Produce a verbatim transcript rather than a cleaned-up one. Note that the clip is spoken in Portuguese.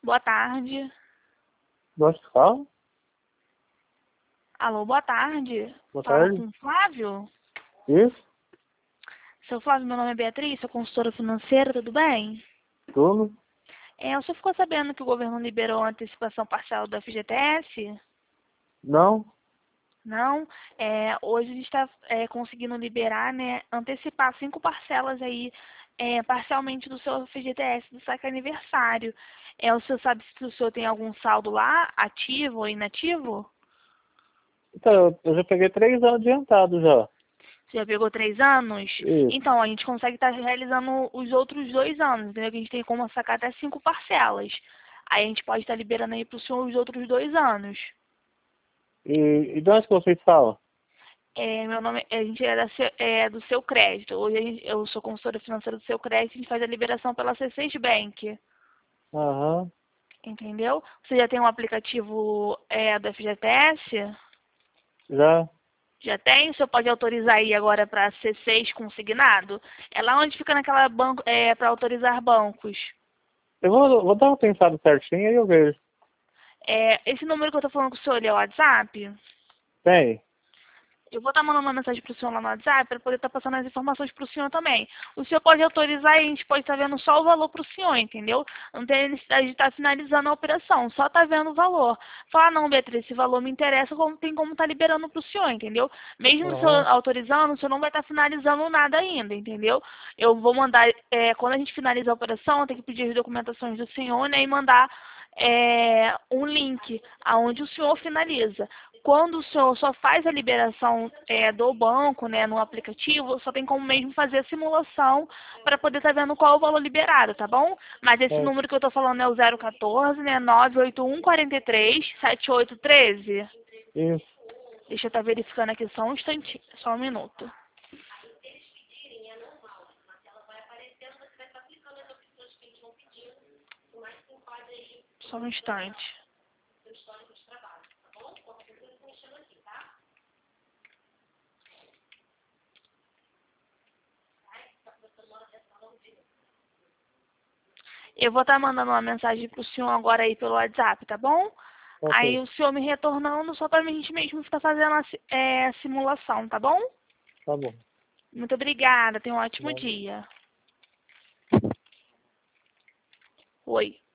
Boa tarde. Gosto de carro? Alô, boa tarde. Boa Fala tarde. com o Flávio? Isso? Seu Flávio, meu nome é Beatriz, sou consultora financeira, tudo bem? Tudo? É, o senhor ficou sabendo que o governo liberou a antecipação parcial do F G T S? Não? Não? É, hoje a gente está é, conseguindo liberar, né, antecipar cinco parcelas aí, é, parcialmente do seu F G T S do saque aniversário. É, o senhor sabe se o senhor tem algum saldo lá, ativo ou inativo? Então, eu, eu já peguei três anos adiantado já. Você já pegou três anos? Isso. Então, a gente consegue estar realizando os outros dois anos, entendeu? Que a gente tem como sacar até cinco parcelas. Aí a gente pode estar liberando aí para o senhor os outros dois anos. E, e de onde que vocês falam? É, meu nome, a gente é, da, seu- é do seu crédito. Hoje a gente- eu sou consultora financeira do seu crédito, a gente faz a liberação pela C seis Bank. Aham. Entendeu? Você já tem um aplicativo é, do F G T S? Já. Já tem? O senhor pode autorizar aí agora para C seis consignado? É lá onde fica naquela banco, é, para autorizar bancos. Eu vou, vou dar uma pensada certinho aí eu vejo. É, esse número que eu estou falando com o senhor, ele é o WhatsApp? Tem? Eu vou estar mandando uma mensagem para o senhor lá no WhatsApp para poder estar passando as informações para o senhor também. O senhor pode autorizar e a gente pode estar vendo só o valor para o senhor, entendeu? Não tem necessidade de estar finalizando a operação, só está vendo o valor. Falar, não, Beatriz, esse valor me interessa, como tem como estar liberando para o senhor, entendeu? Mesmo o senhor Aham. autorizando, o senhor não vai estar finalizando nada ainda, entendeu? Eu vou mandar, é, quando a gente finalizar a operação, tem que pedir as documentações do senhor, né, e mandar é, um link aonde o senhor finaliza. Quando o senhor só faz a liberação é, do banco, né, no aplicativo, só tem como mesmo fazer a simulação para poder estar vendo qual é o valor liberado, tá bom? Mas esse É. número que eu estou falando é o zero quatorze, né, nove oito um quatro três sete oito um três. Isso. Deixa eu estar verificando aqui só um instantinho, só um minuto. Só um instante. Eu vou estar mandando uma mensagem para o senhor agora aí pelo WhatsApp, tá bom? Ok. Aí o senhor me retornando só para a gente mesmo ficar fazendo a si- é, simulação, tá bom? Tá bom. Muito obrigada, tenha um ótimo Não. dia. Oi.